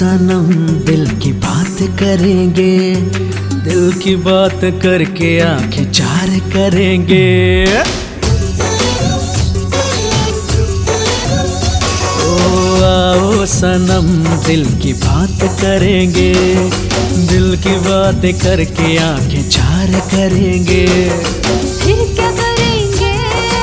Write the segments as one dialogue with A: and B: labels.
A: सनम दिल की बात करेंगे, दिल की बात करके आंखें चार करेंगे। ओ आओ सनम दिल की बात करेंगे, दिल की बात करके आंखें चार करेंगे।
B: फिर क्या करेंगे?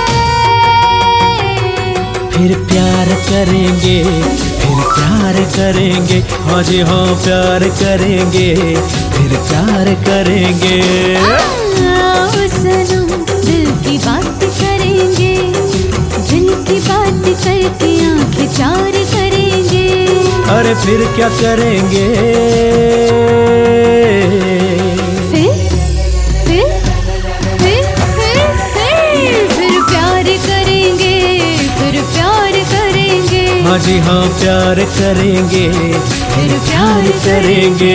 A: फिर प्यार करेंगे, फिर प्यार करेंगे। हाँ जी हाँ प्यार करेंगे, फिर प्यार करेंगे।
B: आओ सनम दिल की बात करेंगे, दिल की बात करके आंखें चार करेंगे।
A: अरे फिर क्या करेंगे?
B: फिर प्यार करेंगे, फिर प्यार करेंगे।
A: हाँ जी हाँ प्यार करेंगे, फिर प्यार करेंगे।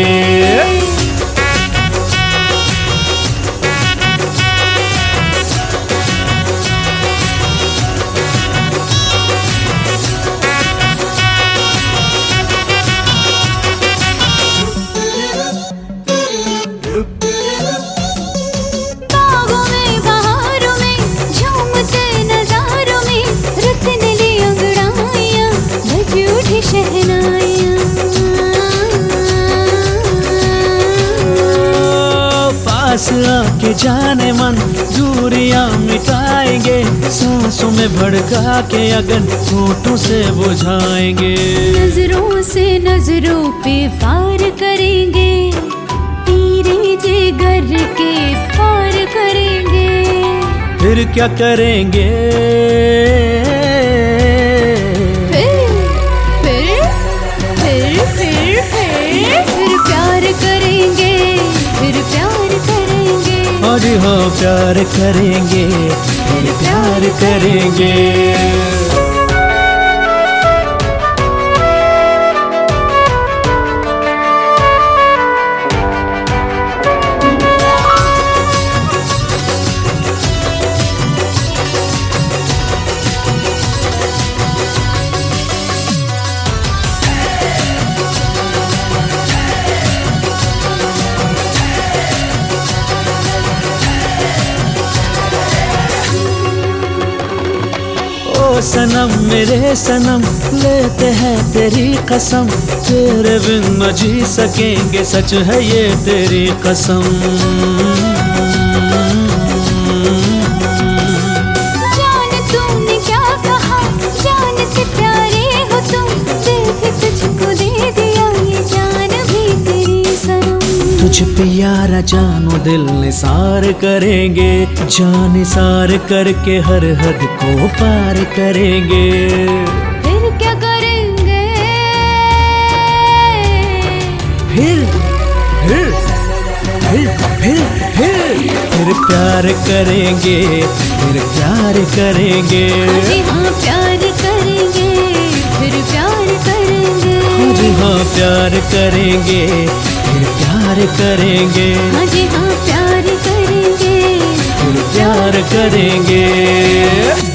A: पास आके जाने मन दूरियां मिटाएंगे, सांसों में भड़का के अगन होठों से बुझाएंगे।
B: नजरों से नजरों पे वार करेंगे, तेरे जिगर के पार करेंगे।
A: फिर क्या करेंगे?
B: फिर प्यार करेंगे, फिर प्यार करेंगे।
A: हाँ जी हाँ प्यार करेंगे, फिर प्यार करेंगे। ओ सनम मेरे सनम लेते हैं तेरी कसम, तेरे बिन न जी सकेंगे सच है ये तेरी कसम।
B: जान तूने क्या कहा, जान से प्यारे हो तुम, दिल भी तुझको दे दिया ये जान भी तेरी सनम।
A: तुझ पे यारा जानो दिल निसार करेंगे, जान निसार करके हर हद को पार करेंगे।
B: फिर क्या करेंगे?
A: फिर फिर फिर फिर फिर फिर प्यार करेंगे, फिर प्यार करेंगे।
B: हाँ जी हाँ प्यार करेंगे, फिर प्यार करेंगे।
A: हाँ जी हाँ प्यार करेंगे, फिर प्यार करेंगे।
B: हाँ जी हाँ प्यार करेंगे,
A: फिर प्यार करेंगे।